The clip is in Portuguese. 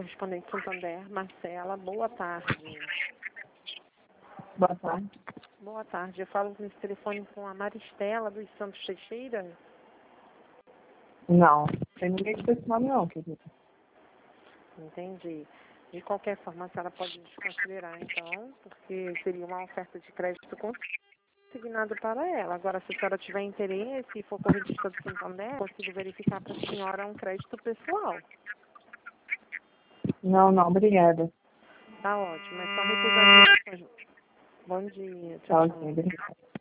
correspondente Santander, Marcela, boa tarde. Boa tarde. Boa tarde, eu falo nesse telefone com a Maristela dos Santos Teixeira. Não, tem ninguém com esse nome não, querida. Entendi. De qualquer forma, a senhora pode desconsiderar, então, porque seria uma oferta de crédito consignado para ela. Agora, se a senhora tiver interesse e for correntista do Santander, consigo verificar para a senhora um crédito pessoal. Não, obrigada. Tá ótimo, é só recusar as informações. Bom dia, tchau, Tá, tchau. ok, obrigada.